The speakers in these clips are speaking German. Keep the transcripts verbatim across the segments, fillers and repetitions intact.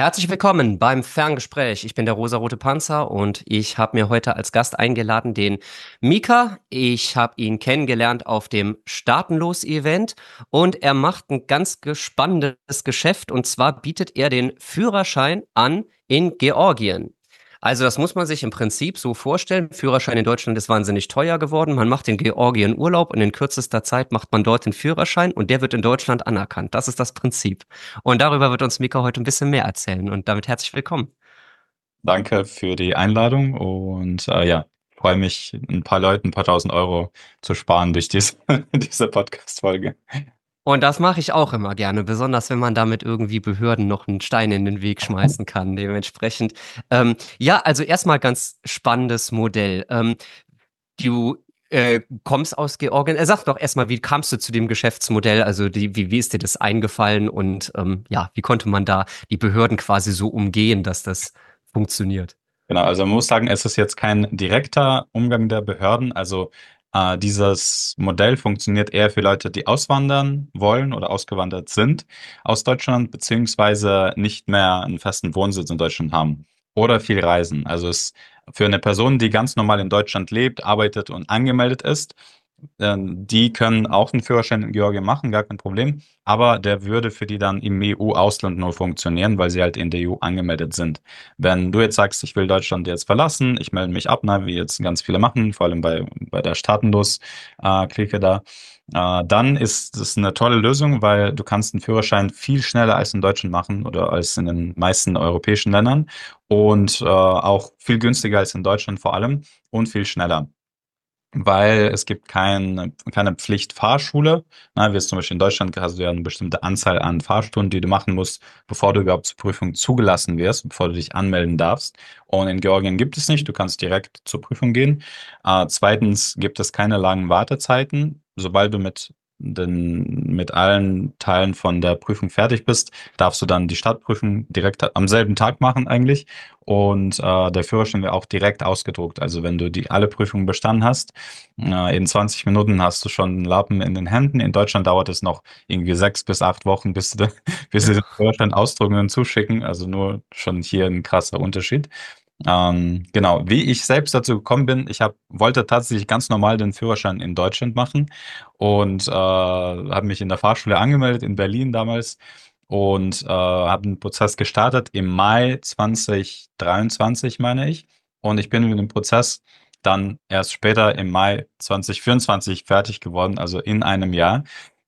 Herzlich willkommen beim Ferngespräch. Ich bin der rosarote Panzer und ich habe mir heute als Gast eingeladen den Mika. Ich habe ihn kennengelernt auf dem Staatenlos-Event und er macht ein ganz spannendes Geschäft, und zwar bietet er den Führerschein an in Georgien. Also das muss man sich im Prinzip so vorstellen. Führerschein in Deutschland ist wahnsinnig teuer geworden. Man macht in Georgien Urlaub und in kürzester Zeit macht man dort den Führerschein und der wird in Deutschland anerkannt. Das ist das Prinzip. Und darüber wird uns Mika heute ein bisschen mehr erzählen. Und damit herzlich willkommen. Danke für die Einladung und äh, ja, freue mich, ein paar Leuten ein paar tausend Euro zu sparen durch diese, diese Podcast-Folge. Und das mache ich auch immer gerne, besonders wenn man damit irgendwie Behörden noch einen Stein in den Weg schmeißen kann. Dementsprechend, ähm, ja, also erstmal ganz spannendes Modell. Ähm, du äh, kommst aus Georgien. Er sagt doch erstmal, wie kamst du zu dem Geschäftsmodell? Also die, wie, wie ist dir das eingefallen und ähm, ja, wie konnte man da die Behörden quasi so umgehen, dass das funktioniert? Genau, also man muss sagen, es ist jetzt kein direkter Umgang der Behörden. Also äh, dieses Modell funktioniert eher für Leute, die auswandern wollen oder ausgewandert sind aus Deutschland, beziehungsweise nicht mehr einen festen Wohnsitz in Deutschland haben oder viel reisen. Also es für eine Person, die ganz normal in Deutschland lebt, arbeitet und angemeldet ist, ähm, die können auch einen Führerschein in Georgien machen, gar kein Problem. Aber der würde für die dann im E U-Ausland nur funktionieren, weil sie halt in der E U angemeldet sind. Wenn du jetzt sagst, ich will Deutschland jetzt verlassen, ich melde mich ab, ne, wie jetzt ganz viele machen, vor allem bei, bei der Staatenlos-Clique da, äh, dann ist es eine tolle Lösung, weil du kannst einen Führerschein viel schneller als in Deutschland machen oder als in den meisten europäischen Ländern und äh, auch viel günstiger als in Deutschland vor allem und viel schneller, weil es gibt kein, keine Pflichtfahrschule. Na, wie es zum Beispiel in Deutschland hast du ja eine bestimmte Anzahl an Fahrstunden, die du machen musst, bevor du überhaupt zur Prüfung zugelassen wirst, bevor du dich anmelden darfst. Und in Georgien gibt es nicht. Du kannst direkt zur Prüfung gehen. Äh, zweitens gibt es keine langen Wartezeiten. Sobald du mit den, mit allen Teilen von der Prüfung fertig bist, darfst du dann die Stadtprüfung direkt am selben Tag machen eigentlich. Und äh, der Führerschein wird auch direkt ausgedruckt. Also wenn du die alle Prüfungen bestanden hast, äh, in zwanzig Minuten hast du schon einen Lappen in den Händen. In Deutschland dauert es noch irgendwie sechs bis acht Wochen, bis sie, bis sie den Führerschein ausdrucken und zuschicken. Also nur schon hier ein krasser Unterschied. Ähm, genau, wie ich selbst dazu gekommen bin, ich hab, wollte tatsächlich ganz normal den Führerschein in Deutschland machen und äh, habe mich in der Fahrschule angemeldet in Berlin damals und äh, habe den Prozess gestartet im Mai zwanzig dreiundzwanzig, meine ich. Und ich bin mit dem Prozess dann erst später im Mai zwanzig vierundzwanzig fertig geworden, also in einem Jahr.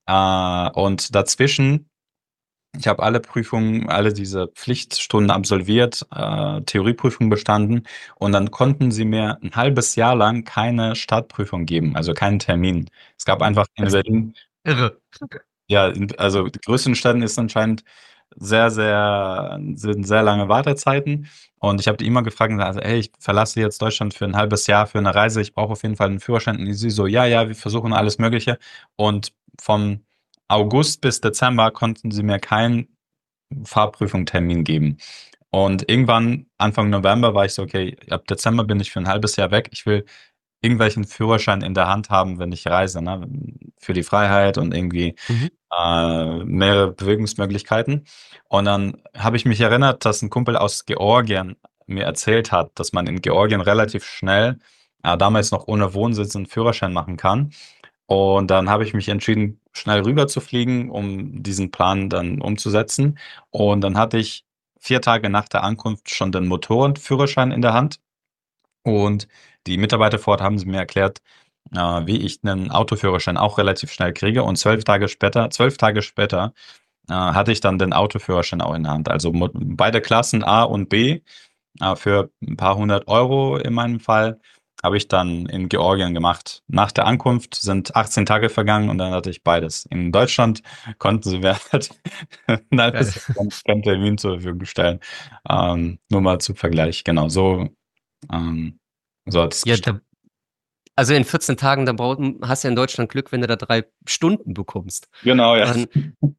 Äh, und dazwischen, ich habe alle Prüfungen, alle diese Pflichtstunden absolviert, äh, Theorieprüfung bestanden und dann konnten sie mir ein halbes Jahr lang keine Startprüfung geben, also keinen Termin. Es gab einfach in Das ist Berlin, irre. ja, in, also die größten Städten ist anscheinend sehr, sehr, sind sehr lange Wartezeiten. Und ich habe die immer gefragt, also, hey, ich verlasse jetzt Deutschland für ein halbes Jahr für eine Reise, ich brauche auf jeden Fall einen Führerschein. Und sie so, ja, ja, wir versuchen alles Mögliche. Und vom August bis Dezember konnten sie mir keinen Fahrprüfungstermin geben. Und irgendwann, Anfang November, war ich so, okay, ab Dezember bin ich für ein halbes Jahr weg. Ich will irgendwelchen Führerschein in der Hand haben, wenn ich reise, ne? Für die Freiheit und irgendwie Mhm. äh, mehrere Bewegungsmöglichkeiten. Und dann habe ich mich erinnert, dass ein Kumpel aus Georgien mir erzählt hat, dass man in Georgien relativ schnell, äh, damals noch ohne Wohnsitz, einen Führerschein machen kann. Und dann habe ich mich entschieden, schnell rüber zu fliegen, um diesen Plan dann umzusetzen. Und dann hatte ich vier Tage nach der Ankunft schon den Motorradführerschein in der Hand. Und die Mitarbeiter vor Ort haben sie mir erklärt, äh, wie ich einen Autoführerschein auch relativ schnell kriege. Und zwölf Tage später, zwölf Tage später, äh, hatte ich dann den Autoführerschein auch in der Hand. Also mo- beide Klassen A und B, äh, für ein paar hundert Euro in meinem Fall, habe ich dann in Georgien gemacht. Nach der Ankunft sind achtzehn Tage vergangen und dann hatte ich beides. In Deutschland konnten sie mir halt ein Geil. halbes Jahr keinen Termin zur Verfügung stellen. Ähm, nur mal zum Vergleich. Genau, so, ähm, so hat es Ja, gestartet. da, also in vierzehn Tagen, da brauch, hast du ja in Deutschland Glück, wenn du da drei Stunden bekommst. Genau, ja. Ähm,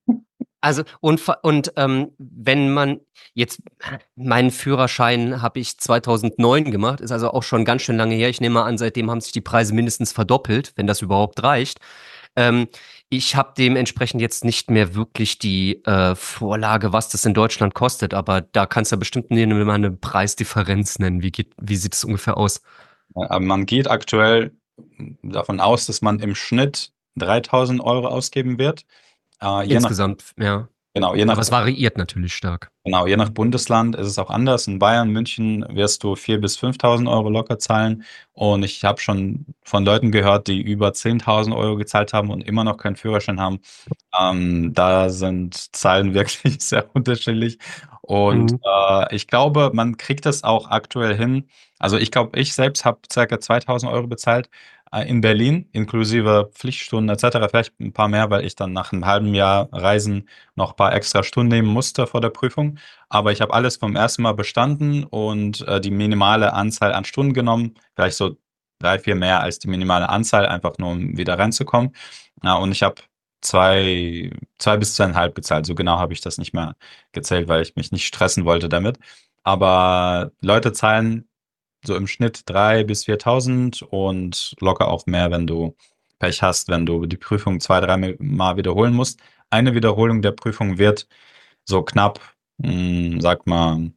also, und, ver- und ähm, wenn man jetzt, meinen Führerschein habe ich zweitausendneun gemacht, ist also auch schon ganz schön lange her. Ich nehme mal an, seitdem haben sich die Preise mindestens verdoppelt, wenn das überhaupt reicht. Ähm, ich habe dementsprechend jetzt nicht mehr wirklich die äh, Vorlage, was das in Deutschland kostet, aber da kannst du ja bestimmt mir mal eine Preisdifferenz nennen. Wie geht, wie sieht es ungefähr aus? Aber man geht aktuell davon aus, dass man im Schnitt dreitausend Euro ausgeben wird. Äh, je nach, Insgesamt, ja. genau, je Aber nach es variiert natürlich stark. Genau, je nach Bundesland ist es auch anders. In Bayern, München wirst du viertausend bis fünftausend Euro locker zahlen. Und ich habe schon von Leuten gehört, die über zehntausend Euro gezahlt haben und immer noch keinen Führerschein haben. Ähm, da sind Zahlen wirklich sehr unterschiedlich. Und Mhm. äh, ich glaube, man kriegt es auch aktuell hin. Also ich glaube, ich selbst habe circa zweitausend Euro bezahlt äh, in Berlin, inklusive Pflichtstunden et cetera. Vielleicht ein paar mehr, weil ich dann nach einem halben Jahr Reisen noch ein paar extra Stunden nehmen musste vor der Prüfung. Aber ich habe alles vom ersten Mal bestanden und äh, die minimale Anzahl an Stunden genommen. Vielleicht so drei, vier mehr als die minimale Anzahl, einfach nur um wieder reinzukommen. Ja, und ich habe zwei, zwei bis zweieinhalb bezahlt. So genau habe ich das nicht mehr gezählt, weil ich mich nicht stressen wollte damit. Aber Leute zahlen so im Schnitt drei bis viertausend und locker auch mehr, wenn du Pech hast, wenn du die Prüfung zwei, drei Mal wiederholen musst. Eine Wiederholung der Prüfung wird so knapp, mh, sag mal,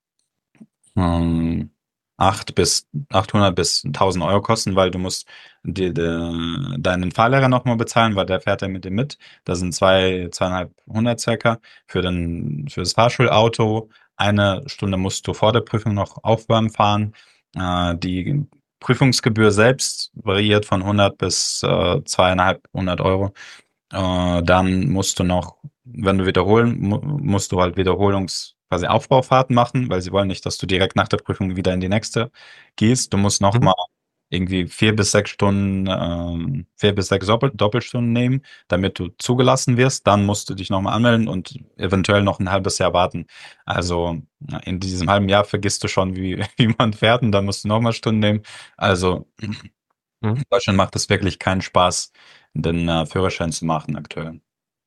ähm, acht bis achthundert bis tausend Euro kosten, weil du musst die, de, deinen Fahrlehrer nochmal bezahlen, weil der fährt ja mit dir mit. Das sind zwei, zweieinhalbhundert circa für den, für das Fahrschulauto. Eine Stunde musst du vor der Prüfung noch Aufwärmen fahren. Äh, die Prüfungsgebühr selbst variiert von hundert bis äh, zweieinhalbhundert Euro. Äh, dann musst du noch, wenn du wiederholen, mu musst du halt Wiederholungs, quasi Aufbaufahrten machen, weil sie wollen nicht, dass du direkt nach der Prüfung wieder in die nächste gehst. Du musst noch Mhm. mal irgendwie vier bis sechs Stunden, ähm, vier bis sechs Doppel Doppelstunden nehmen, damit du zugelassen wirst. Dann musst du dich nochmal anmelden und eventuell noch ein halbes Jahr warten. Also ja, in diesem halben Jahr vergisst du schon, wie, wie man fährt und dann musst du nochmal Stunden nehmen. Also Mhm. in Deutschland macht es wirklich keinen Spaß, den äh, Führerschein zu machen aktuell.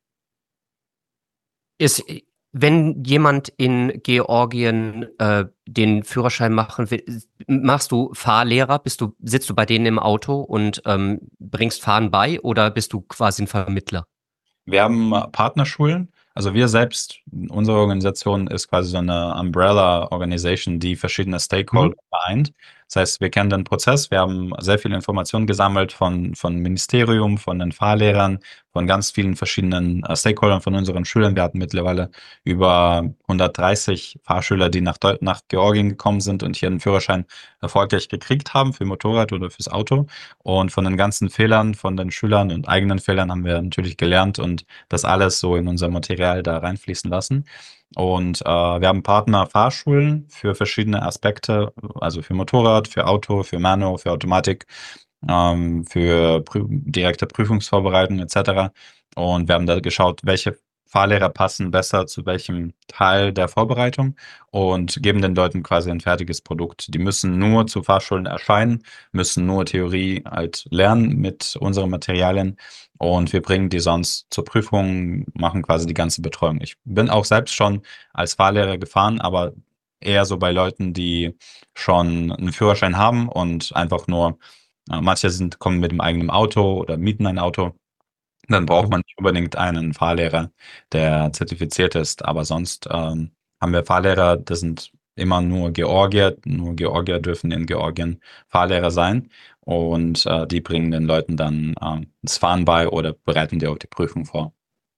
Ist, wenn jemand in Georgien äh, den Führerschein machen will, machst du Fahrlehrer? Bist du, sitzt du bei denen im Auto und ähm, bringst Fahren bei oder bist du quasi ein Vermittler? Wir haben äh, Partnerschulen. Also wir selbst, unsere Organisation ist quasi so eine Umbrella Organization, die verschiedene Mhm. Stakeholder vereint. Das heißt, wir kennen den Prozess, wir haben sehr viele Informationen gesammelt von, von Ministerium, von den Fahrlehrern, von ganz vielen verschiedenen äh, Stakeholdern von unseren Schülern. Wir hatten mittlerweile über hundertdreißig Fahrschüler, die nach, Deu nach Georgien gekommen sind und hier einen Führerschein erfolgreich gekriegt haben für Motorrad oder fürs Auto. Und von den ganzen Fehlern von den Schülern und eigenen Fehlern haben wir natürlich gelernt und das alles so in unser Material da reinfließen lassen. Und äh, wir haben Partner Fahrschulen für verschiedene Aspekte, also für Motorrad, für Auto, für Manu, für Automatik, ähm, für Prü direkte Prüfungsvorbereitung et cetera. Und wir haben da geschaut, welche Fahrlehrer passen besser zu welchem Teil der Vorbereitung und geben den Leuten quasi ein fertiges Produkt. Die müssen nur zu Fahrschulen erscheinen, müssen nur Theorie halt lernen mit unseren Materialien und wir bringen die sonst zur Prüfung, machen quasi die ganze Betreuung. Ich bin auch selbst schon als Fahrlehrer gefahren, aber eher so bei Leuten, die schon einen Führerschein haben und einfach nur, äh, manche sind, kommen mit dem eigenen Auto oder mieten ein Auto. Dann braucht Mhm. man nicht unbedingt einen Fahrlehrer, der zertifiziert ist. Aber sonst ähm, haben wir Fahrlehrer, das sind immer nur Georgier. Nur Georgier dürfen in Georgien Fahrlehrer sein. Und äh, die bringen den Leuten dann äh, das Fahren bei oder bereiten dir auch die Prüfung vor.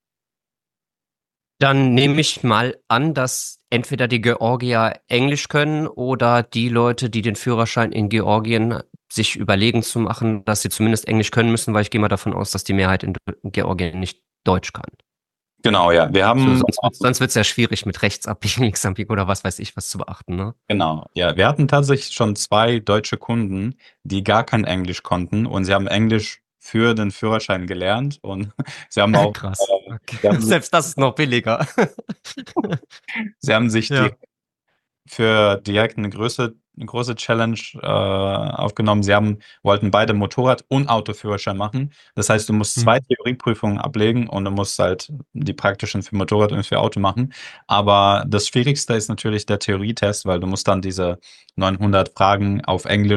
Dann nehme ich mal an, dass entweder die Georgier Englisch können oder die Leute, die den Führerschein in Georgien sich überlegen zu machen, dass sie zumindest Englisch können müssen, weil ich gehe mal davon aus, dass die Mehrheit in Georgien nicht Deutsch kann. Genau, ja. Wir So, haben sonst wird sonst wird's ja schwierig mit Rechtsabbiegen, Linksabbiegen oder was weiß ich was zu beachten, ne? Genau, ja, wir hatten tatsächlich schon zwei deutsche Kunden, die gar kein Englisch konnten und sie haben Englisch für den Führerschein gelernt und sie haben auch, Krass. äh, Okay. sie haben, Selbst das ist noch billiger. sie haben sich die Ja. für direkt eine große, eine große Challenge äh, aufgenommen. Sie haben, wollten beide Motorrad- und Autoführerschein machen. Das heißt, du musst Hm. zwei Theorieprüfungen ablegen und du musst halt die praktischen für Motorrad und für Auto machen. Aber das Schwierigste ist natürlich der Theorietest, weil du musst dann diese neunhundert Fragen auf Englisch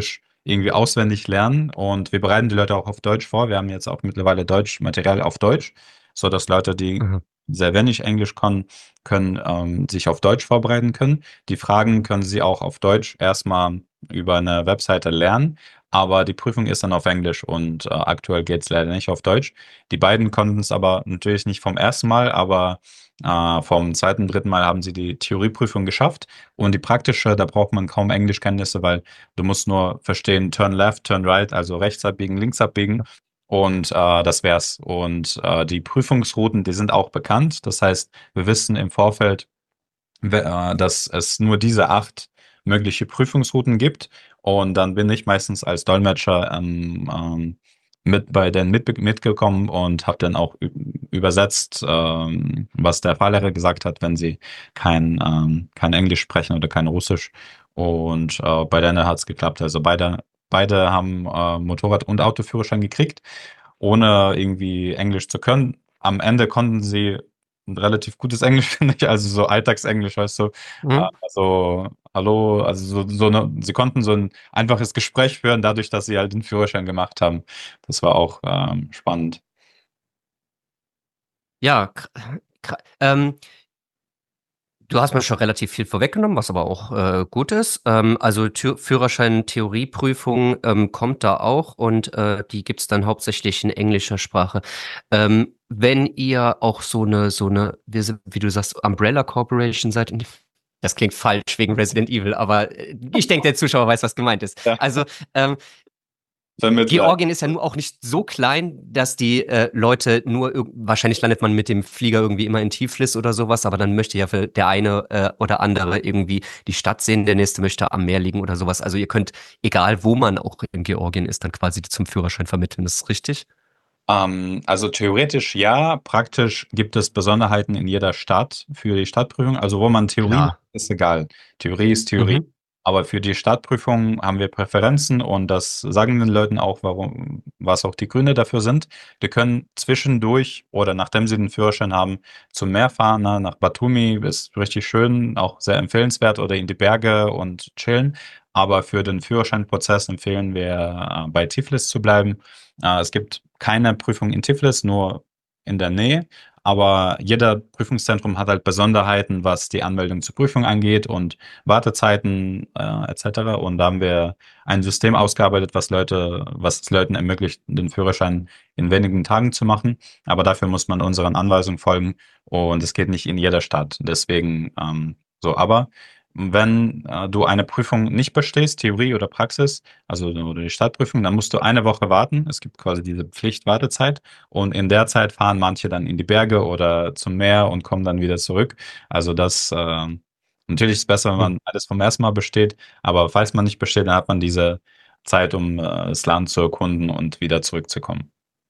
irgendwie auswendig lernen. Und wir bereiten die Leute auch auf Deutsch vor. Wir haben jetzt auch mittlerweile Deutsch, Material auf Deutsch, so dass Leute, die Mhm. sehr wenig Englisch können, können ähm, sich auf Deutsch vorbereiten können. Die Fragen können sie auch auf Deutsch erstmal über eine Webseite lernen, aber die Prüfung ist dann auf Englisch und äh, aktuell geht es leider nicht auf Deutsch. Die beiden konnten es aber natürlich nicht vom ersten Mal, aber äh, vom zweiten, dritten Mal haben sie die Theorieprüfung geschafft und die praktische, da braucht man kaum Englischkenntnisse, weil du musst nur verstehen, turn left, turn right, also rechts abbiegen, links abbiegen. Und äh, das wär's. Und äh, die Prüfungsrouten, die sind auch bekannt. Das heißt, wir wissen im Vorfeld, we- äh, dass es nur diese acht mögliche Prüfungsrouten gibt. Und dann bin ich meistens als Dolmetscher ähm, ähm, mit bei den mit, mitgekommen und habe dann auch ü- übersetzt, ähm, was der Fahrlehrer gesagt hat, wenn sie kein, ähm, kein Englisch sprechen oder kein Russisch. Und äh, bei denen hat es geklappt. Also beide, beide haben äh, Motorrad- und Autoführerschein gekriegt, ohne irgendwie Englisch zu können. Am Ende konnten sie ein relativ gutes Englisch, finde ich, also so Alltagsenglisch, weißt du. Äh, Mhm. Also, hallo, also so, so eine, sie konnten so ein einfaches Gespräch führen, dadurch, dass sie halt den Führerschein gemacht haben. Das war auch ähm, spannend. Ja, kr- kr- ähm, du hast mir schon relativ viel vorweggenommen, was aber auch äh, gut ist. Ähm, also Tür Führerschein, Theorieprüfung ähm, kommt da auch und äh, die gibt's dann hauptsächlich in englischer Sprache. Ähm, wenn ihr auch so eine, so eine, wie, sie- wie du sagst, Umbrella Corporation seid, das klingt falsch wegen Resident Evil, aber äh, ich denke, der Zuschauer weiß, was gemeint ist. Ja, Also ähm, Vermittler. Georgien ist ja nur auch nicht so klein, dass die äh, Leute nur irg- wahrscheinlich landet man mit dem Flieger irgendwie immer in Tiflis oder sowas, aber dann möchte ja für der eine äh, oder andere irgendwie die Stadt sehen, der nächste möchte am Meer liegen oder sowas. Also ihr könnt, egal wo man auch in Georgien ist, dann quasi zum Führerschein vermitteln. Das ist richtig? Ähm, also theoretisch ja, praktisch gibt es Besonderheiten in jeder Stadt für die Stadtprüfung. Also wo man Theorie macht, Klar. ist egal. Theorie ist Theorie. Mhm. Aber für die Stadtprüfung haben wir Präferenzen und das sagen den Leuten auch, warum, was auch die Gründe dafür sind. Die können zwischendurch oder nachdem sie den Führerschein haben, zum Meer fahren, ne, nach Batumi, ist richtig schön, auch sehr empfehlenswert oder in die Berge und chillen. Aber für den Führerscheinprozess empfehlen wir, äh, bei Tiflis zu bleiben. Äh, es gibt keine Prüfung in Tiflis, nur in der Nähe. Aber jeder Prüfungszentrum hat halt Besonderheiten, was die Anmeldung zur Prüfung angeht und Wartezeiten äh, et cetera. Und da haben wir ein System ausgearbeitet, was Leute, was es Leuten ermöglicht, den Führerschein in wenigen Tagen zu machen. Aber dafür muss man unseren Anweisungen folgen und es geht nicht in jeder Stadt. Deswegen ähm, so. Aber wenn äh, du eine Prüfung nicht bestehst, Theorie oder Praxis, also oder die Stadtprüfung, dann musst du eine Woche warten. Es gibt quasi diese Pflichtwartezeit und in der Zeit fahren manche dann in die Berge oder zum Meer und kommen dann wieder zurück. Also das äh, natürlich ist es besser, wenn man alles vom ersten Mal besteht, aber falls man nicht besteht, dann hat man diese Zeit, um äh, das Land zu erkunden und wieder zurückzukommen.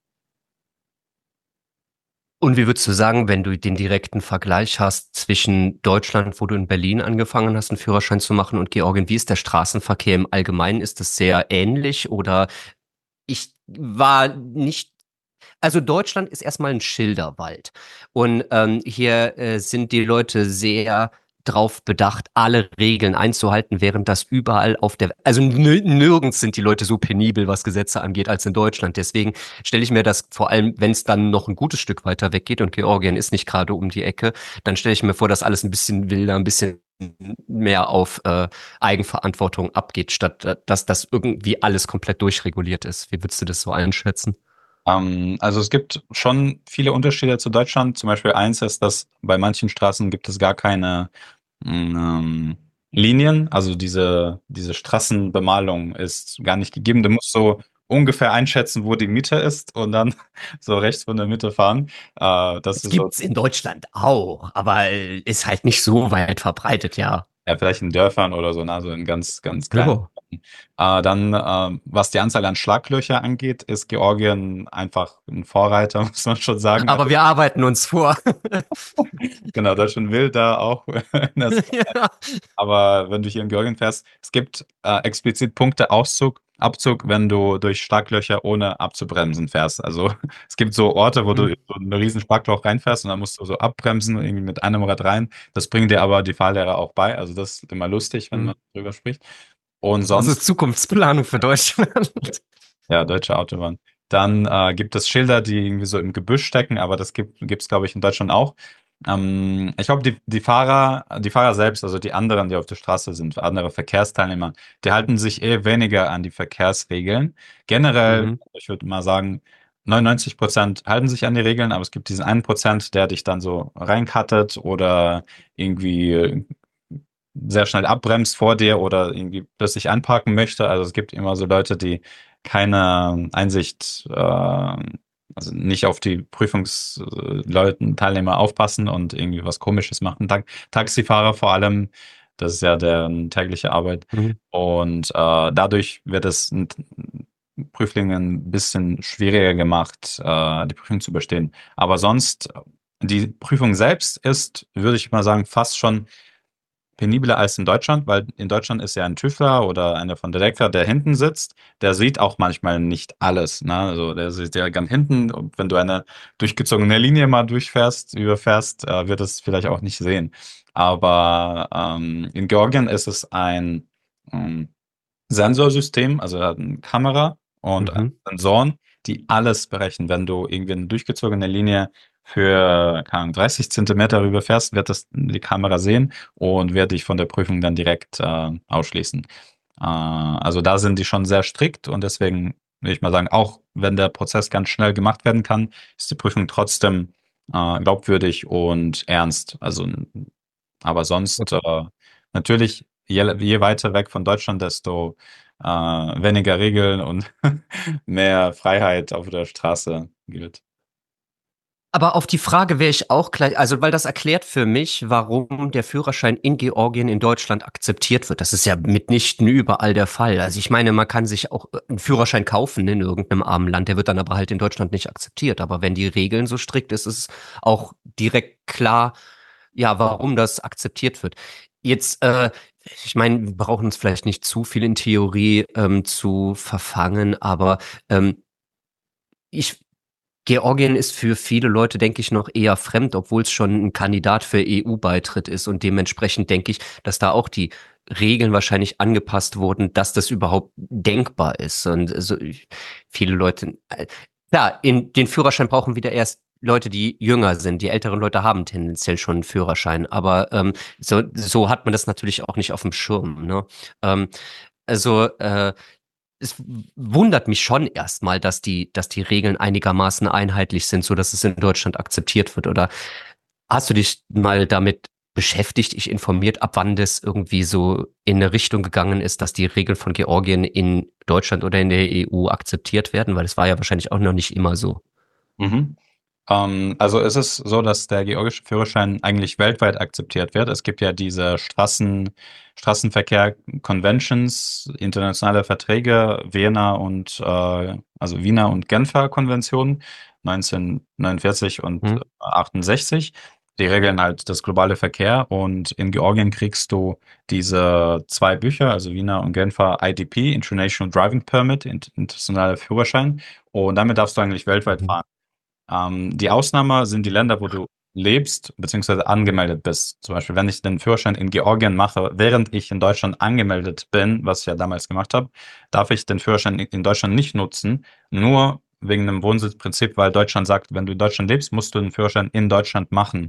Und wie würdest du sagen, wenn du den direkten Vergleich hast zwischen Deutschland, wo du in Berlin angefangen hast, einen Führerschein zu machen, und Georgien, wie ist der Straßenverkehr im Allgemeinen? Ist das sehr ähnlich oder ich war nicht, also Deutschland ist erstmal ein Schilderwald. Und ähm, hier äh, sind die Leute sehr drauf bedacht, alle Regeln einzuhalten, während das überall auf der, also nir- nirgends sind die Leute so penibel, was Gesetze angeht, als in Deutschland. Deswegen stelle ich mir das vor allem, wenn es dann noch ein gutes Stück weiter weggeht und Georgien ist nicht gerade um die Ecke, dann stelle ich mir vor, dass alles ein bisschen wilder, ein bisschen mehr auf äh, Eigenverantwortung abgeht, statt äh, dass das irgendwie alles komplett durchreguliert ist. Wie würdest du das so einschätzen? Ähm, also es gibt schon viele Unterschiede zu Deutschland. Zum Beispiel eins ist, dass bei manchen Straßen gibt es gar keine ähm, Linien. Also diese, diese Straßenbemalung ist gar nicht gegeben. Du musst so ungefähr einschätzen, wo die Mitte ist und dann so rechts von der Mitte fahren. Äh, das Es ist so, gibt's in Deutschland auch, aber äh, ist halt nicht so weit verbreitet, ja. ja, vielleicht in Dörfern oder so, ne? Also in ganz, ganz kleinen. Ja. Äh, dann, äh, was die Anzahl an Schlaglöcher angeht, ist Georgien einfach ein Vorreiter, muss man schon sagen. Aber Also, wir arbeiten uns vor. genau, Deutschland will da auch in das. Ja. Aber wenn du hier in Georgien fährst, es gibt äh, explizit Punkte Auszug, Abzug, wenn du durch Schlaglöcher ohne abzubremsen fährst. Also es gibt so Orte, wo du Hm. in so ein riesen Schlagloch reinfährst und dann musst du so abbremsen und irgendwie mit einem Rad rein. Das bringen dir aber die Fahrlehrer auch bei. Also das ist immer lustig, wenn Hm. man drüber spricht. Und Also sonst, Zukunftsplanung für Deutschland. ja, deutsche Autobahn. Dann äh, gibt es Schilder, die irgendwie so im Gebüsch stecken, aber das gibt es, glaube ich, in Deutschland auch. Ähm, ich glaube, die, die Fahrer, die Fahrer selbst, also die anderen, die auf der Straße sind, andere Verkehrsteilnehmer, die halten sich eh weniger an die Verkehrsregeln. Generell, Mhm. ich würde mal sagen, neunundneunzig Prozent halten sich an die Regeln, aber es gibt diesen einen Prozent, der dich dann so reinkattet oder irgendwie sehr schnell abbremst vor dir oder irgendwie plötzlich einparken möchte. Also es gibt immer so Leute, die keine Einsicht, äh, also nicht auf die Prüfungsleuten, Teilnehmer aufpassen und irgendwie was Komisches machen. Ta Taxifahrer vor allem, das ist ja deren tägliche Arbeit. Mhm. Und äh, dadurch wird es n- Prüflingen ein bisschen schwieriger gemacht, äh, die Prüfung zu bestehen. Aber sonst, die Prüfung selbst ist, würde ich mal sagen, fast schon penibler als in Deutschland, weil in Deutschland ist ja ein TÜVler oder einer von Direktor, der hinten sitzt, der sieht auch manchmal nicht alles. Ne? Also der sieht ja ganz hinten und wenn du eine durchgezogene Linie mal durchfährst, überfährst, äh, wird es vielleicht auch nicht sehen. Aber ähm, in Georgien ist es ein ähm, Sensorsystem, also er hat eine Kamera und Mhm. Sensoren, die alles berechnen. Wenn du irgendwie eine durchgezogene Linie für, keine Ahnung, dreißig Zentimeter rüberfährst, wird das die Kamera sehen und wird dich von der Prüfung dann direkt äh, ausschließen. Äh, also da sind die schon sehr strikt und deswegen will ich mal sagen, auch wenn der Prozess ganz schnell gemacht werden kann, ist die Prüfung trotzdem äh, glaubwürdig und ernst. Also, aber sonst äh, natürlich, je, je weiter weg von Deutschland, desto äh, weniger Regeln und mehr Freiheit auf der Straße gilt. Aber auf die Frage wäre ich auch gleich, also weil das erklärt für mich, warum der Führerschein in Georgien in Deutschland akzeptiert wird. Das ist ja mitnichten überall der Fall. Also ich meine, man kann sich auch äh, einen Führerschein kaufen in irgendeinem armen Land, der wird dann aber halt in Deutschland nicht akzeptiert. Aber wenn die Regeln so strikt ist, ist es auch direkt klar, ja, warum das akzeptiert wird. Jetzt, äh, ich meine, wir brauchen uns vielleicht nicht zu viel in Theorie ähm, zu verfangen, aber ähm, ich Georgien ist für viele Leute, denke ich, noch eher fremd, obwohl es schon ein Kandidat für E U-Beitritt ist. Und dementsprechend denke ich, dass da auch die Regeln wahrscheinlich angepasst wurden, dass das überhaupt denkbar ist. Und so ich- viele Leute, äh, klar, in den Führerschein brauchen wieder erst Leute, die jünger sind. Die älteren Leute haben tendenziell schon einen Führerschein. Aber ähm, so, so hat man das natürlich auch nicht auf dem Schirm, ne? Ähm, also, äh, es wundert mich schon erstmal, dass die, dass die Regeln einigermaßen einheitlich sind, so dass es in Deutschland akzeptiert wird. Oder hast du dich mal damit beschäftigt, ich informiert, ab wann das irgendwie so in eine Richtung gegangen ist, dass die Regeln von Georgien in Deutschland oder in der E U akzeptiert werden? Weil es war ja wahrscheinlich auch noch nicht immer so. Mhm. Ähm, also es ist so, dass der georgische Führerschein eigentlich weltweit akzeptiert wird. Es gibt ja diese Straßen, Straßenverkehr-Conventions, internationale Verträge, Wiener und äh, also Wiener und Genfer Konventionen neunzehnhundertneunundvierzig und äh, Hm? achtundsechzig. Die regeln halt das globale Verkehr und in Georgien kriegst du diese zwei Bücher, also Wiener und Genfer I D P, International Driving Permit, internationaler Führerschein. Und damit darfst du eigentlich weltweit Mhm. fahren. Ähm, die Ausnahme sind die Länder, wo du lebst beziehungsweise angemeldet bist. Zum Beispiel, wenn ich den Führerschein in Georgien mache, während ich in Deutschland angemeldet bin, was ich ja damals gemacht habe, darf ich den Führerschein in Deutschland nicht nutzen, nur wegen dem Wohnsitzprinzip, weil Deutschland sagt, wenn du in Deutschland lebst, musst du den Führerschein in Deutschland machen.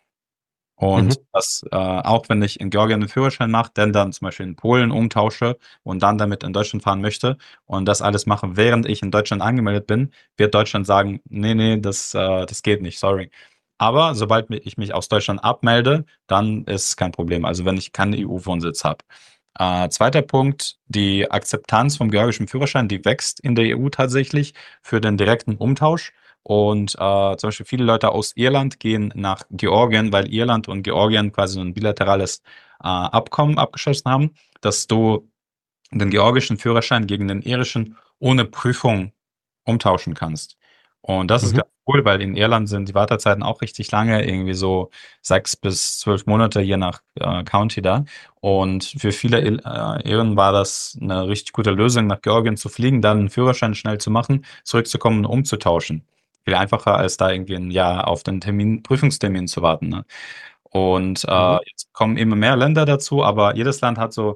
Und Mhm. das, äh, auch wenn ich in Georgien einen Führerschein mache, dann dann zum Beispiel in Polen umtausche und dann damit in Deutschland fahren möchte und das alles mache, während ich in Deutschland angemeldet bin, wird Deutschland sagen, nee, nee, das, äh, das geht nicht, sorry. Aber sobald mi- ich mich aus Deutschland abmelde, dann ist kein Problem. Also wenn ich keinen E U-Wohnsitz habe. Äh, zweiter Punkt, die Akzeptanz vom georgischen Führerschein, die wächst in der E U tatsächlich für den direkten Umtausch. Und äh, zum Beispiel viele Leute aus Irland gehen nach Georgien, weil Irland und Georgien quasi so ein bilaterales äh, Abkommen abgeschlossen haben, dass du den georgischen Führerschein gegen den irischen ohne Prüfung umtauschen kannst. Und das ist Mhm. ganz cool, weil in Irland sind die Wartezeiten auch richtig lange, irgendwie so sechs bis zwölf Monate, je nach äh, County da. Und für viele Il- äh, Iren war das eine richtig gute Lösung, nach Georgien zu fliegen, dann einen Führerschein schnell zu machen, zurückzukommen und umzutauschen. Viel einfacher, als da irgendwie ein Jahr auf den Termin, Prüfungstermin zu warten. Ne? Und äh, Mhm. jetzt kommen immer mehr Länder dazu, aber jedes Land hat so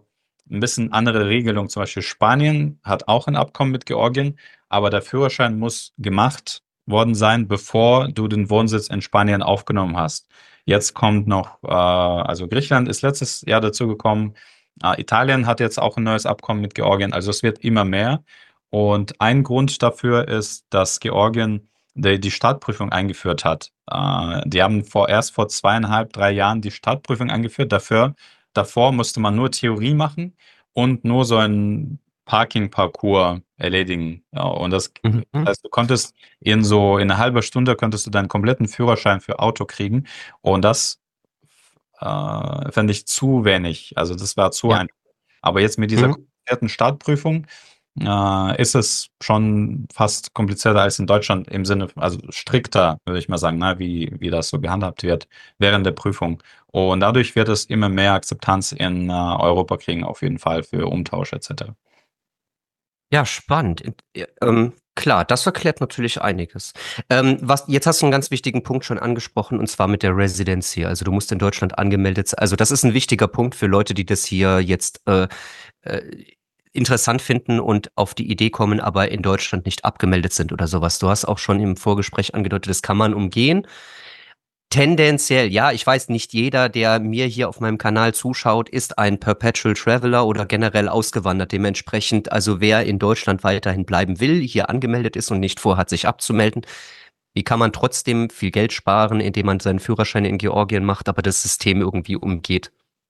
ein bisschen andere Regelung. Zum Beispiel Spanien hat auch ein Abkommen mit Georgien, aber der Führerschein muss gemacht worden sein, bevor du den Wohnsitz in Spanien aufgenommen hast. Jetzt kommt noch, äh, also Griechenland ist letztes Jahr dazu gekommen. Äh, Italien hat jetzt auch ein neues Abkommen mit Georgien. Also es wird immer mehr. Und ein Grund dafür ist, dass Georgien die, die Startprüfung eingeführt hat. Äh, die haben vor, erst vor zweieinhalb, drei Jahren die Startprüfung eingeführt. Dafür, davor musste man nur Theorie machen und nur so einen Parking-Parcours erledigen. Ja, und das Mhm. heißt, du konntest in so in einer halben Stunde könntest du deinen kompletten Führerschein für Auto kriegen. Und das äh, fände ich zu wenig. Also das war zu Ja. einfach. Aber jetzt mit dieser Mhm. komplizierten Startprüfung äh, ist es schon fast komplizierter als in Deutschland im Sinne, also strikter, würde ich mal sagen, ne, wie, wie das so gehandhabt wird während der Prüfung. Und dadurch wird es immer mehr Akzeptanz in äh, Europa kriegen, auf jeden Fall für Umtausch et cetera. Ja, spannend. Int- ja, Ähm, klar, das erklärt natürlich einiges. Ähm, was, jetzt hast du einen ganz wichtigen Punkt schon angesprochen, und zwar mit der Residency. Also du musst in Deutschland angemeldet sein. Also das ist ein wichtiger Punkt für Leute, die das hier jetzt äh, äh, interessant finden und auf die Idee kommen, aber in Deutschland nicht abgemeldet sind oder sowas. Du hast auch schon im Vorgespräch angedeutet, das kann man umgehen. Tendenziell, ja, ich weiß, nicht jeder, der mir hier auf meinem Kanal zuschaut, ist ein Perpetual Traveler oder generell ausgewandert. Dementsprechend, also wer in Deutschland weiterhin bleiben will, hier angemeldet ist und nicht vorhat, sich abzumelden, wie kann man trotzdem viel Geld sparen, indem man seinen Führerschein in Georgien macht, aber das System irgendwie umgeht?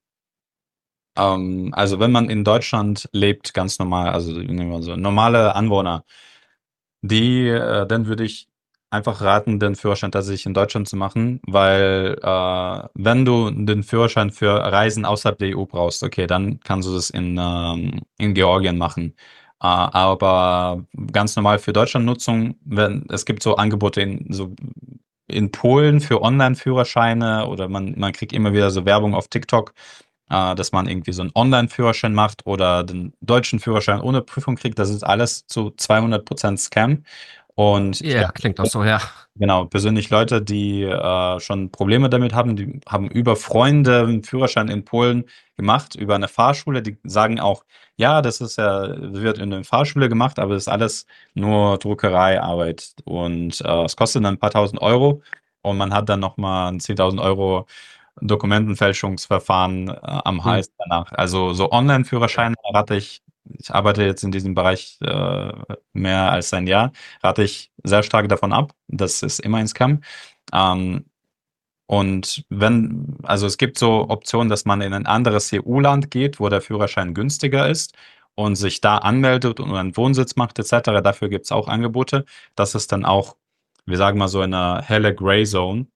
Ähm, also wenn man in Deutschland lebt, ganz normal, also nehmen wir so normale Anwohner, die, äh, dann würde ich einfach raten, den Führerschein tatsächlich in Deutschland zu machen, weil äh, wenn du den Führerschein für Reisen außerhalb der E U brauchst, okay, dann kannst du das in, ähm, in Georgien machen. Äh, aber ganz normal für Deutschlandnutzung, wenn es gibt so Angebote in so in Polen für Online-Führerscheine oder man, man kriegt immer wieder so Werbung auf TikTok, äh, dass man irgendwie so einen Online-Führerschein macht oder den deutschen Führerschein ohne Prüfung kriegt. Das ist alles zu zweihundert Prozent Scam. Und ich Ja, klingt auch so, ja. genau, persönlich Leute, die äh, schon Probleme damit haben, die haben über Freunde einen Führerschein in Polen gemacht, über eine Fahrschule, die sagen auch, ja, das ist ja, wird in einer Fahrschule gemacht, aber das ist alles nur Druckereiarbeit und äh, es kostet dann ein paar tausend Euro und man hat dann nochmal ein zehntausend Euro Dokumentenfälschungsverfahren äh, am Hm. Hals danach. Also so Online-Führerscheine rate ich, ich arbeite jetzt in diesem Bereich äh, mehr als ein Jahr, rate ich sehr stark davon ab. Das ist immer ein Scam. Ähm, und wenn, also es gibt so Optionen, dass man in ein anderes E U-Land geht, wo der Führerschein günstiger ist und sich da anmeldet und einen Wohnsitz macht, et cetera. Dafür gibt es auch Angebote. Das ist dann auch, wir sagen mal so eine helle Gray Zone.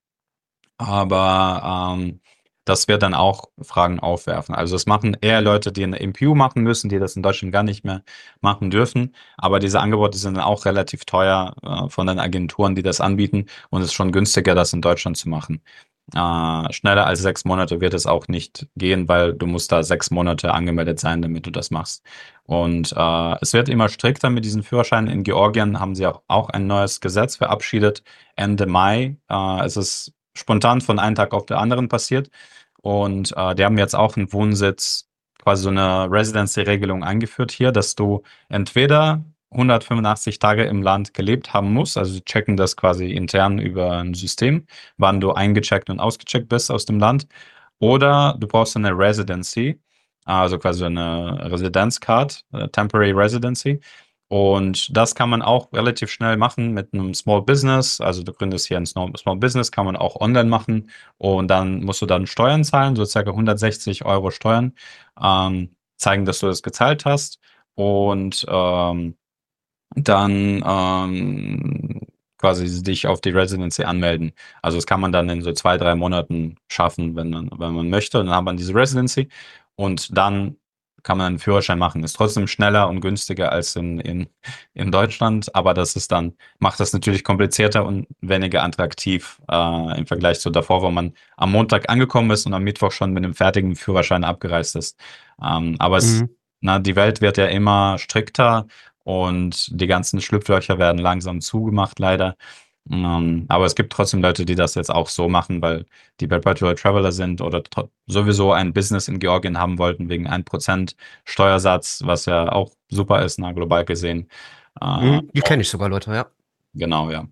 Aber ähm, das wird dann auch Fragen aufwerfen. Also das machen eher Leute, die eine M P U machen müssen, die das in Deutschland gar nicht mehr machen dürfen. Aber diese Angebote sind dann auch relativ teuer äh, von den Agenturen, die das anbieten. Und es ist schon günstiger, das in Deutschland zu machen. Äh, schneller als sechs Monate wird es auch nicht gehen, weil du musst da sechs Monate angemeldet sein, damit du das machst. Und äh, es wird immer strikter mit diesen Führerscheinen. In Georgien haben sie auch, auch ein neues Gesetz verabschiedet. Ende Mai. Äh, es ist spontan von einem Tag auf den anderen passiert. Und äh, die haben jetzt auch einen Wohnsitz, quasi so eine Residency-Regelung eingeführt hier, dass du entweder hundertfünfundachtzig Tage im Land gelebt haben musst, also sie checken das quasi intern über ein System, wann du eingecheckt und ausgecheckt bist aus dem Land, oder du brauchst eine Residency, also quasi eine Residenzcard, äh, Temporary Residency. Und das kann man auch relativ schnell machen mit einem Small Business. Also du gründest hier ein Small Small Business, kann man auch online machen. Und dann musst du dann Steuern zahlen, so circa hundertsechzig Euro Steuern, ähm, zeigen, dass du das gezahlt hast. Und ähm, dann ähm, quasi dich auf die Residency anmelden. Also das kann man dann in so zwei, drei Monaten schaffen, wenn man, wenn man möchte. Und dann hat man diese Residency und dann kann man einen Führerschein machen. Ist trotzdem schneller und günstiger als in, in, in Deutschland, aber das ist dann, macht das natürlich komplizierter und weniger attraktiv äh, im Vergleich zu davor, wo man am Montag angekommen ist und am Mittwoch schon mit einem fertigen Führerschein abgereist ist. Ähm, aber es, Mhm. na, die Welt wird ja immer strikter und die ganzen Schlupflöcher werden langsam zugemacht, leider. Ähm, aber es gibt trotzdem Leute, die das jetzt auch so machen, weil die Perpetual Traveler sind oder tro- sowieso ein Business in Georgien haben wollten wegen ein Prozent Steuersatz, was ja auch super ist, na, global gesehen. Äh, Mhm, die kenne ich sogar, Leute, ja. genau, ja.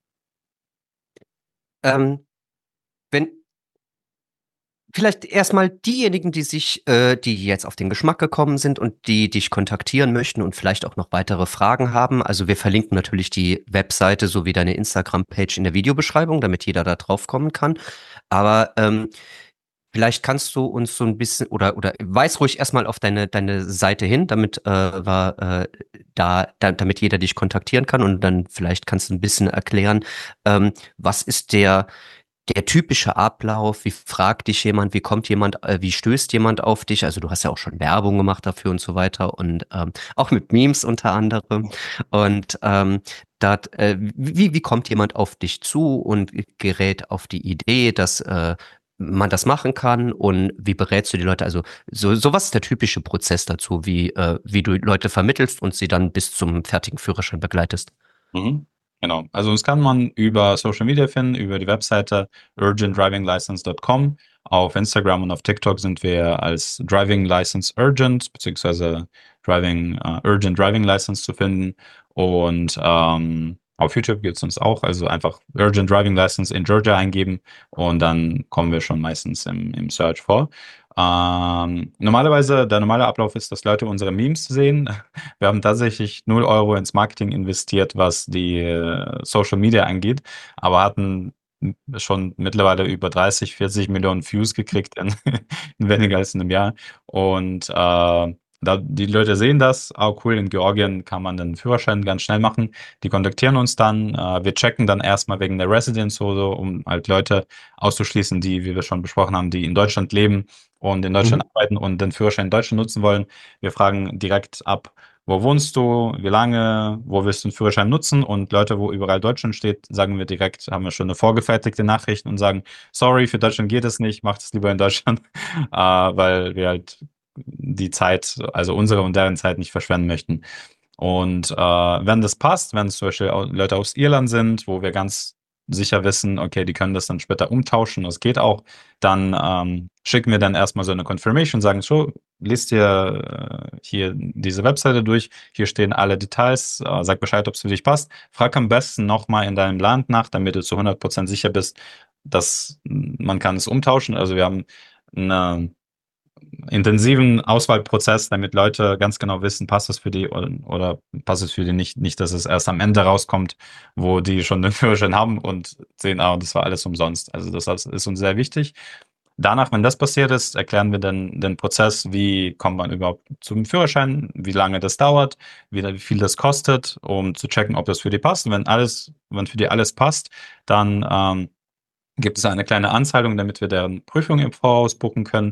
Ähm, wenn Vielleicht erstmal diejenigen, die sich, äh, die jetzt auf den Geschmack gekommen sind und die dich kontaktieren möchten und vielleicht auch noch weitere Fragen haben. Also wir verlinken natürlich die Webseite sowie deine Instagram-Page in der Videobeschreibung, damit jeder da drauf kommen kann. Aber ähm, vielleicht kannst du uns so ein bisschen oder oder weis ruhig erstmal auf deine deine Seite hin, damit äh, war, äh, da, da damit jeder dich kontaktieren kann und dann vielleicht kannst du ein bisschen erklären, ähm, was ist der der typische Ablauf, wie fragt dich jemand, wie kommt jemand, äh, wie stößt jemand auf dich? Also du hast ja auch schon Werbung gemacht dafür und so weiter und ähm, auch mit Memes unter anderem. Und ähm, dat, äh, wie, wie kommt jemand auf dich zu und gerät auf die Idee, dass äh, man das machen kann und wie berätst du die Leute? Also so, sowas ist der typische Prozess dazu, wie, äh, wie du Leute vermittelst und sie dann bis zum fertigen Führerschein begleitest. Mhm. Genau. Also uns kann man über Social Media finden, über die Webseite urgent driving license Punkt com. Auf Instagram und auf TikTok sind wir als Driving License Urgent beziehungsweise Driving äh, Urgent Driving License zu finden. Und ähm, auf YouTube gibt es uns auch. Also einfach Urgent Driving License in Georgia eingeben und dann kommen wir schon meistens im, im Search vor. Ähm, normalerweise, der normale Ablauf ist, dass Leute unsere Memes sehen. Wir haben tatsächlich null Euro ins Marketing investiert, was die äh, Social Media angeht, aber hatten schon mittlerweile über dreißig, vierzig Millionen Views gekriegt in, in weniger als einem Jahr. Und äh, da, die Leute sehen das, auch cool, in Georgien kann man den Führerschein ganz schnell machen. Die kontaktieren uns dann, äh, wir checken dann erstmal wegen der Residence oder so, um halt Leute auszuschließen, die, wie wir schon besprochen haben, die in Deutschland leben und in Deutschland Mhm. arbeiten und den Führerschein in Deutschland nutzen wollen. Wir fragen direkt ab, wo wohnst du? Wie lange? Wo willst du den Führerschein nutzen? Und Leute, wo überall Deutschland steht, sagen wir direkt, haben wir schon eine vorgefertigte Nachricht und sagen, sorry, für Deutschland geht es nicht, macht es lieber in Deutschland, äh, weil wir halt die Zeit, also unsere und deren Zeit nicht verschwenden möchten. Und äh, wenn das passt, wenn es zum Beispiel au- Leute aus Irland sind, wo wir ganz sicher wissen, okay, die können das dann später umtauschen, das geht auch, dann ähm, schicken wir dann erstmal so eine Confirmation, sagen, so, liest dir äh, hier diese Webseite durch, hier stehen alle Details, äh, sag Bescheid, ob es für dich passt. Frag am besten nochmal in deinem Land nach, damit du zu hundert Prozent sicher bist, dass man kann es umtauschen. Also wir haben eine intensiven Auswahlprozess, damit Leute ganz genau wissen, passt es für die oder, oder passt es für die nicht. Nicht, dass es erst am Ende rauskommt, wo die schon den Führerschein haben und sehen, ah, das war alles umsonst. Also das ist uns sehr wichtig. Danach, wenn das passiert ist, erklären wir dann den Prozess, wie kommt man überhaupt zum Führerschein, wie lange das dauert, wie, wie viel das kostet, um zu checken, ob das für die passt. Und wenn alles, wenn für die alles passt, dann ähm, gibt es eine kleine Anzahlung, damit wir deren Prüfung im Voraus buchen können.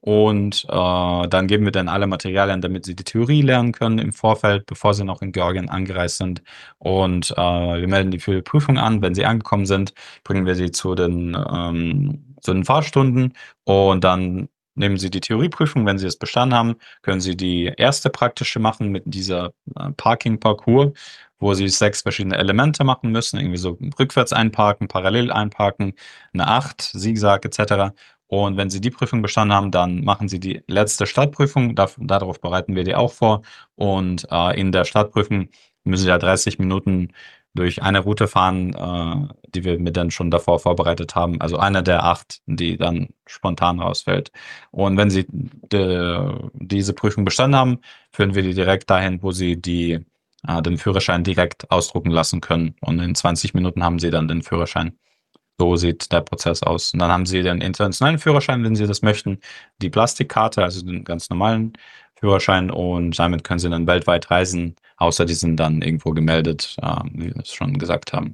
Und äh, dann geben wir dann alle Materialien, damit sie die Theorie lernen können im Vorfeld, bevor sie noch in Georgien angereist sind. Und äh, wir melden die für die Prüfung an. Wenn sie angekommen sind, bringen wir sie zu den, ähm, zu den Fahrstunden und dann nehmen sie die Theorieprüfung. Wenn sie es bestanden haben, können sie die erste praktische machen mit dieser äh, Parking-Parcours, wo sie sechs verschiedene Elemente machen müssen, irgendwie so rückwärts einparken, parallel einparken, eine Acht, Zickzack et cetera. Und wenn Sie die Prüfung bestanden haben, dann machen Sie die letzte Stadtprüfung. Da, darauf bereiten wir die auch vor. Und äh, in der Stadtprüfung müssen Sie ja dreißig Minuten durch eine Route fahren, äh, die wir mir dann schon davor vorbereitet haben. Also eine der acht, die dann spontan rausfällt. Und wenn Sie de, diese Prüfung bestanden haben, führen wir die direkt dahin, wo Sie die, äh, den Führerschein direkt ausdrucken lassen können. Und in zwanzig Minuten haben Sie dann den Führerschein. So sieht der Prozess aus. Und dann haben Sie den internationalen Führerschein, wenn Sie das möchten, die Plastikkarte, also den ganz normalen Führerschein und damit können Sie dann weltweit reisen, außer die sind dann irgendwo gemeldet, äh, wie wir es schon gesagt haben.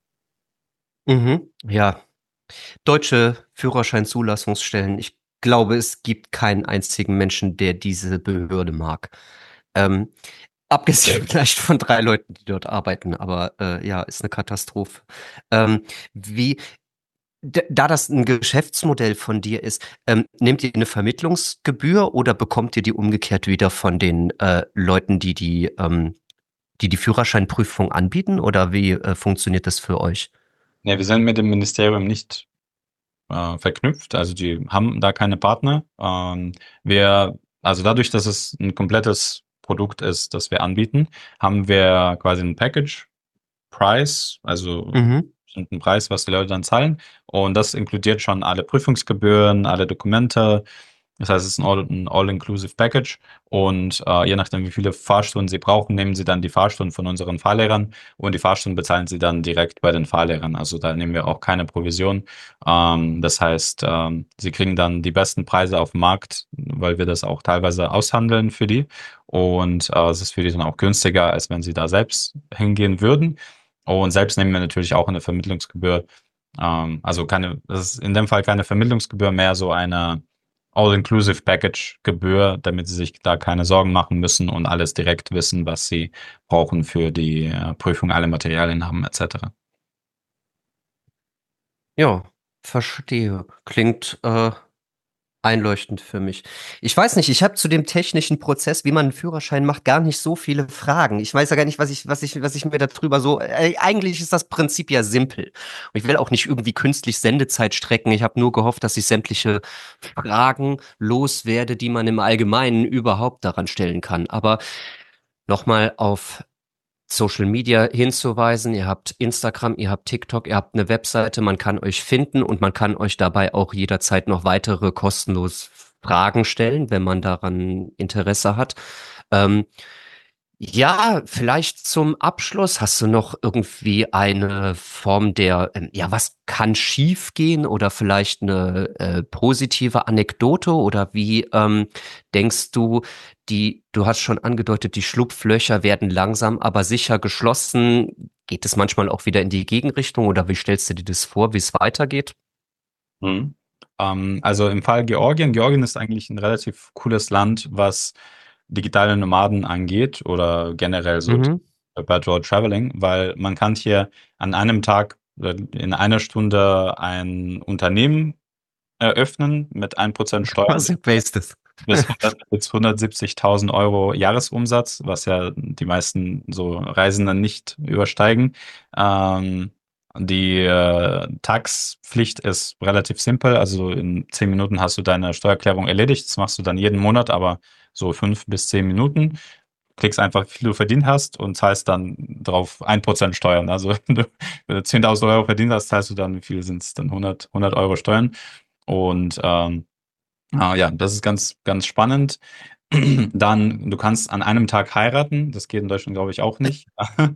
Mhm. Ja, deutsche Führerscheinzulassungsstellen. Ich glaube, es gibt keinen einzigen Menschen, der diese Behörde mag. Ähm, Abgesehen vielleicht von drei Leuten, die dort arbeiten, aber äh, ja, ist eine Katastrophe. Ähm, wie, d- Da das ein Geschäftsmodell von dir ist, ähm, nehmt ihr eine Vermittlungsgebühr oder bekommt ihr die umgekehrt wieder von den äh, Leuten, die die, ähm, die die Führerscheinprüfung anbieten oder wie äh, funktioniert das für euch? Ne, wir sind mit dem Ministerium nicht äh, verknüpft, also die haben da keine Partner. Ähm, wir, also dadurch, dass es ein komplettes Produkt ist, das wir anbieten, haben wir quasi ein Package Price, also Mhm. bestimmten Preis, was die Leute dann zahlen. Und das inkludiert schon alle Prüfungsgebühren, alle Dokumente. Das heißt, es ist ein All- ein All-Inclusive Package. Und äh, je nachdem, wie viele Fahrstunden Sie brauchen, nehmen Sie dann die Fahrstunden von unseren Fahrlehrern und die Fahrstunden bezahlen Sie dann direkt bei den Fahrlehrern. Also da nehmen wir auch keine Provision. Ähm, das heißt, ähm, Sie kriegen dann die besten Preise auf dem Markt, weil wir das auch teilweise aushandeln für die. Und äh, es ist für die dann auch günstiger, als wenn Sie da selbst hingehen würden. Und selbst nehmen wir natürlich auch eine Vermittlungsgebühr. Ähm, also keine, das ist in dem Fall keine Vermittlungsgebühr, mehr so eine All-Inclusive Package-Gebühr, damit sie sich da keine Sorgen machen müssen und alles direkt wissen, was sie brauchen für die äh, Prüfung, alle Materialien haben, et cetera. Ja, verstehe. Klingt äh, einleuchtend für mich. Ich weiß nicht, ich habe zu dem technischen Prozess, wie man einen Führerschein macht, gar nicht so viele Fragen. Ich weiß ja gar nicht, was ich, was ich, was ich mir darüber so. Äh, eigentlich ist das Prinzip ja simpel. Und ich will auch nicht irgendwie künstlich Sendezeit strecken. Ich habe nur gehofft, dass ich sämtliche Fragen loswerde, die man im Allgemeinen überhaupt daran stellen kann. Aber nochmal auf Social Media hinzuweisen. Ihr habt Instagram, ihr habt TikTok, ihr habt eine Webseite, man kann euch finden und man kann euch dabei auch jederzeit noch weitere kostenlos Fragen stellen, wenn man daran Interesse hat. Ähm, ja, vielleicht zum Abschluss hast du noch irgendwie eine Form der, ähm, ja, was kann schiefgehen oder vielleicht eine äh, positive Anekdote oder wie ähm, denkst du, die, du hast schon angedeutet, die Schlupflöcher werden langsam, aber sicher geschlossen. Geht es manchmal auch wieder in die Gegenrichtung oder wie stellst du dir das vor, wie es weitergeht? Mhm. Ähm, also im Fall Georgien, Georgien ist eigentlich ein relativ cooles Land, was digitale Nomaden angeht oder generell so Mhm. Virtual Traveling, weil man kann hier an einem Tag oder in einer Stunde ein Unternehmen eröffnen mit ein Prozent Steuern Quasi wasted. bis hundert bis hundertsiebzigtausend Euro Jahresumsatz, was ja die meisten so Reisenden nicht übersteigen. Ähm, die äh, Taxpflicht ist relativ simpel, also in zehn Minuten hast du deine Steuererklärung erledigt. Das machst du dann jeden Monat, aber so fünf bis zehn Minuten. Klickst einfach, wie viel du verdient hast und zahlst dann drauf ein Prozent Steuern. Also wenn du, wenn du zehntausend Euro verdient hast, zahlst du dann, wie viel sind es dann? hundert, hundert Euro Steuern. Und ähm, Ah, ja, das ist ganz, ganz spannend. Dann, du kannst an einem Tag heiraten. Das geht in Deutschland, glaube ich, auch nicht.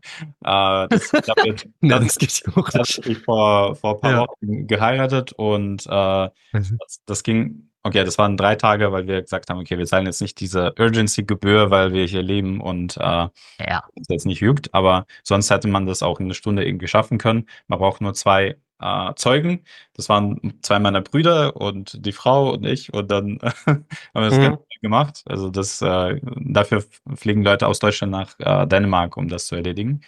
Äh, das, ich habe jetzt Ne, tats- das geht ja auch nicht. tatsächlich vor, vor ein paar Ja. Wochen geheiratet und äh, Mhm. das, das ging, okay, das waren drei Tage, weil wir gesagt haben, okay, wir zahlen jetzt nicht diese Urgency-Gebühr, weil wir hier leben und äh, Ja. uns jetzt nicht juckt, aber sonst hätte man das auch in einer Stunde irgendwie schaffen können. Man braucht nur zwei äh, Zeugen. Das waren zwei meiner Brüder und die Frau und ich und dann haben wir das Ganze Mhm. gemacht. Also das, äh, dafür fliegen Leute aus Deutschland nach äh, Dänemark, um das zu erledigen.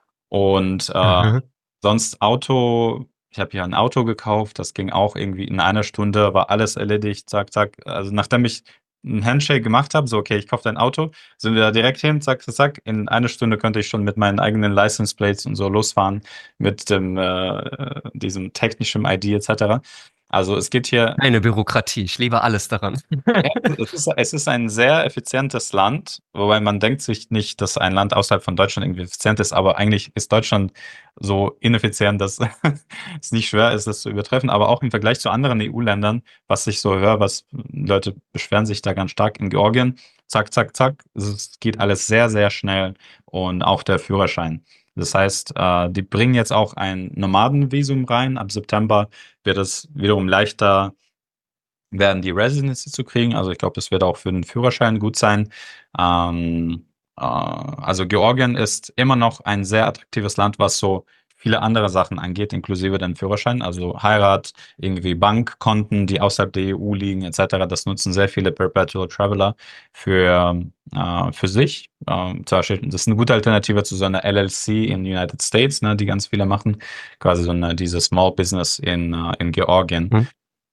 Und äh, Mhm. sonst Auto, ich habe hier ein Auto gekauft, das ging auch irgendwie in einer Stunde, war alles erledigt, zack, zack. Also nachdem ich einen Handshake gemacht habe, so okay, ich kaufe dein Auto, sind wir da direkt hin, zack, zack, zack. In einer Stunde könnte ich schon mit meinen eigenen License Plates und so losfahren, mit dem äh, diesem technischen I D et cetera. Also es geht hier. Eine Bürokratie. Ich liebe alles daran. Ja, es ist, es ist ein sehr effizientes Land, wobei man denkt sich nicht, dass ein Land außerhalb von Deutschland irgendwie effizient ist, aber eigentlich ist Deutschland so ineffizient, dass es nicht schwer ist, das zu übertreffen. Aber auch im Vergleich zu anderen E U-Ländern, was ich so höre, was Leute beschweren sich da ganz stark in Georgien, zack, zack, zack, es geht alles sehr, sehr schnell und auch der Führerschein. Das heißt, äh, die bringen jetzt auch ein Nomadenvisum rein. Ab September wird es wiederum leichter werden, die Residency zu kriegen. Also ich glaube, das wird auch für den Führerschein gut sein. Ähm, äh, also Georgien ist immer noch ein sehr attraktives Land, was so viele andere Sachen angeht, inklusive den Führerschein. Also Heirat, irgendwie Bankkonten, die außerhalb der E U liegen, et cetera. Das nutzen sehr viele Perpetual Traveler für, äh, für sich. Ähm, zum Beispiel, das ist eine gute Alternative zu so einer L L C in den United States, ne, die ganz viele machen. Quasi so eine, diese Small Business in, äh, in Georgien.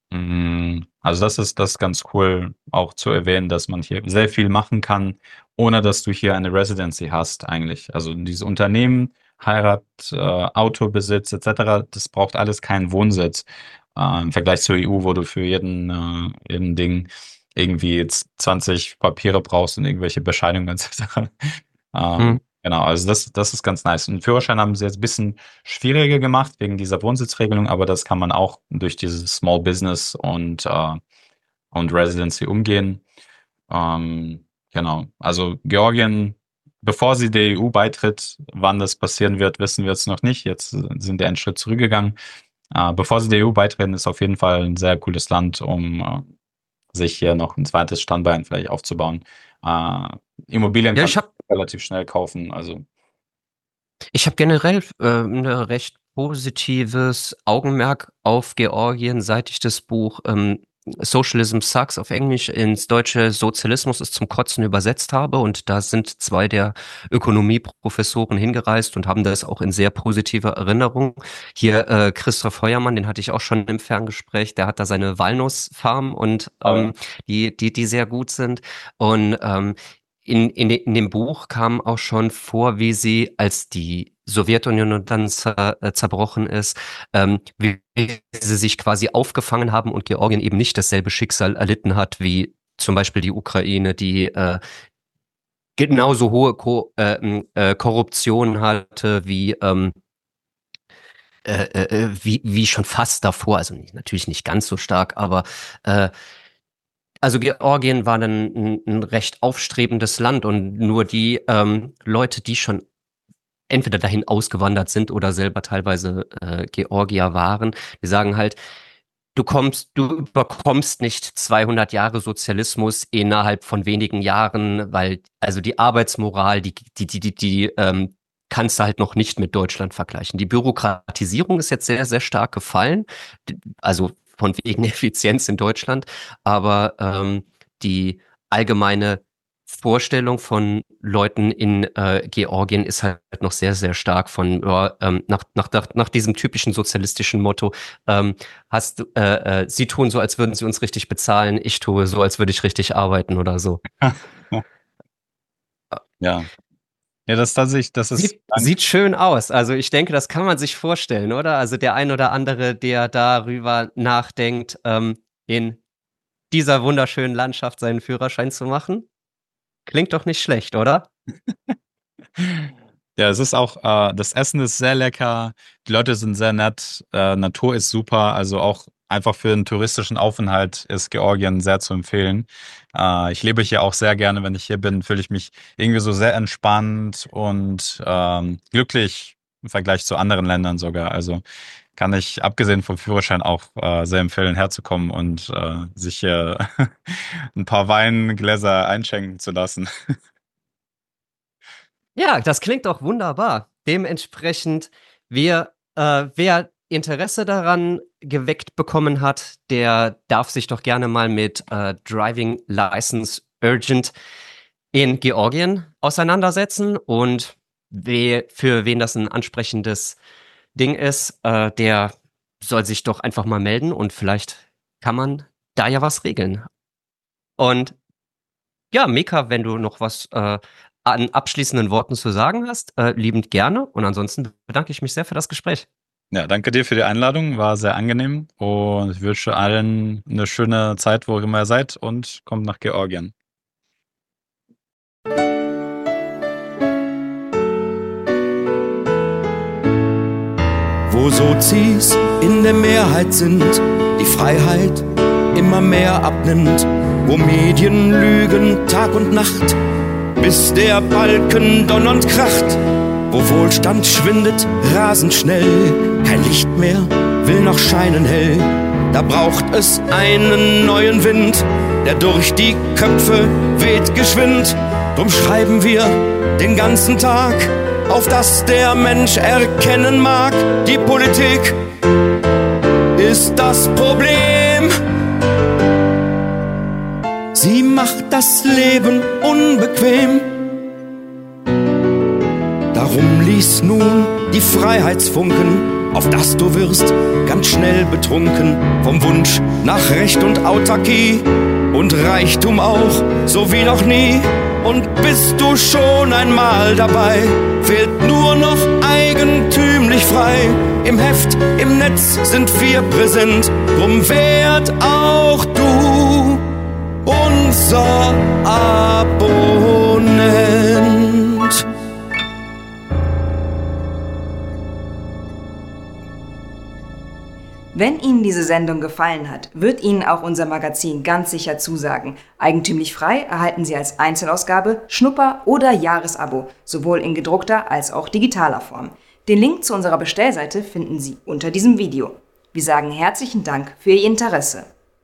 Mm, Also das ist das ist ganz cool auch zu erwähnen, dass man hier sehr viel machen kann, ohne dass du hier eine Residency hast eigentlich. Also dieses Unternehmen, Heirat, äh, Autobesitz et cetera, das braucht alles keinen Wohnsitz äh, im Vergleich zur E U, wo du für jeden, äh, jeden Ding irgendwie jetzt zwanzig Papiere brauchst und irgendwelche Bescheinigungen et cetera. Hm. Ähm, genau, also das, das ist ganz nice. Und Führerschein haben sie jetzt ein bisschen schwieriger gemacht wegen dieser Wohnsitzregelung, aber das kann man auch durch dieses Small Business und, äh, und Residency umgehen. Ähm, genau, also Georgien, bevor sie der E U beitritt, wann das passieren wird, wissen wir jetzt noch nicht. Jetzt sind wir einen Schritt zurückgegangen. Äh, bevor sie der E U beitreten, ist auf jeden Fall ein sehr cooles Land, um äh, sich hier noch ein zweites Standbein vielleicht aufzubauen. Äh, Immobilien Ja, kann ich habe man relativ schnell kaufen, also ich hab generell äh, ein recht positives Augenmerk auf Georgien, seit ich das Buch ähm, Socialism Sucks auf Englisch ins Deutsche Sozialismus ist zum Kotzen übersetzt habe. Und da sind zwei der Ökonomieprofessoren hingereist und haben das auch in sehr positiver Erinnerung. Hier äh, Christoph Heuermann, den hatte ich auch schon im Ferngespräch, der hat da seine Walnussfarm und äh, ähm, die, die, die sehr gut sind. Und ähm, in, in, de, in dem Buch kam auch schon vor, wie sie, als die Sowjetunion dann zer, äh, zerbrochen ist, ähm, wie sie sich quasi aufgefangen haben und Georgien eben nicht dasselbe Schicksal erlitten hat wie zum Beispiel die Ukraine, die äh, genauso hohe Ko äh, äh, Korruption hatte wie ähm, äh, äh, wie, wie schon fast davor, also nicht, natürlich nicht ganz so stark, aber äh, also Georgien war dann ein, ein recht aufstrebendes Land und nur die ähm, Leute, die schon entweder dahin ausgewandert sind oder selber teilweise äh, Georgier waren, die sagen halt, du kommst, du überkommst nicht zweihundert Jahre Sozialismus innerhalb von wenigen Jahren, weil also die Arbeitsmoral, die die die die, die ähm, kannst du halt noch nicht mit Deutschland vergleichen. Die Bürokratisierung ist jetzt sehr sehr stark gefallen, also von wegen Effizienz in Deutschland, aber ähm, die allgemeine Vorstellung von Leuten in äh, Georgien ist halt noch sehr, sehr stark von ja, ähm, nach, nach, nach, nach diesem typischen sozialistischen Motto, ähm, hast du, äh, äh, sie tun so, als würden sie uns richtig bezahlen, ich tue so, als würde ich richtig arbeiten oder so. ja. Ja, das tatsächlich, das ist Sieht, dank, sieht schön aus. Also ich denke, das kann man sich vorstellen, oder? Also der ein oder andere, der darüber nachdenkt, ähm, in dieser wunderschönen Landschaft seinen Führerschein zu machen, klingt doch nicht schlecht, oder? ja, es ist auch, äh, das Essen ist sehr lecker, die Leute sind sehr nett, äh, Natur ist super, also auch einfach für einen touristischen Aufenthalt ist Georgien sehr zu empfehlen. Äh, ich lebe hier auch sehr gerne, wenn ich hier bin, fühle ich mich irgendwie so sehr entspannt und ähm, glücklich im Vergleich zu anderen Ländern sogar. Also kann ich, abgesehen vom Führerschein, auch äh, sehr empfehlen, herzukommen und äh, sich hier ein paar Weingläser einschenken zu lassen. Ja, das klingt doch wunderbar. Dementsprechend, wer, äh, wer Interesse daran geweckt bekommen hat, der darf sich doch gerne mal mit äh, Driving License Urgent in Georgien auseinandersetzen. Und we für wen das ein ansprechendes Ding ist, äh, der soll sich doch einfach mal melden und vielleicht kann man da ja was regeln. Und ja, Mika, wenn du noch was äh, an abschließenden Worten zu sagen hast, äh, liebend gerne. Und ansonsten bedanke ich mich sehr für das Gespräch. Ja, danke dir für die Einladung, war sehr angenehm und ich wünsche allen eine schöne Zeit, wo immer ihr seid und kommt nach Georgien. Wo Sozis in der Mehrheit sind, die Freiheit immer mehr abnimmt, wo Medien lügen Tag und Nacht, bis der Balken donnernd kracht, wo Wohlstand schwindet rasend schnell, kein Licht mehr will noch scheinen hell. Da braucht es einen neuen Wind, der durch die Köpfe weht geschwind. Drum schreiben wir den ganzen Tag, auf dass der Mensch erkennen mag, die Politik ist das Problem. Sie macht das Leben unbequem. Darum ließ nun die Freiheitsfunken auf das du wirst ganz schnell betrunken vom Wunsch nach Recht und Autarkie und Reichtum auch, so wie noch nie. Und bist du schon einmal dabei, fehlt nur noch eigentümlich frei. Im Heft, im Netz sind wir präsent, drum werd auch du unser Abonnent. Wenn Ihnen diese Sendung gefallen hat, wird Ihnen auch unser Magazin ganz sicher zusagen. Eigentümlich frei erhalten Sie als Einzelausgabe, Schnupper- oder Jahresabo, sowohl in gedruckter als auch digitaler Form. Den Link zu unserer Bestellseite finden Sie unter diesem Video. Wir sagen herzlichen Dank für Ihr Interesse.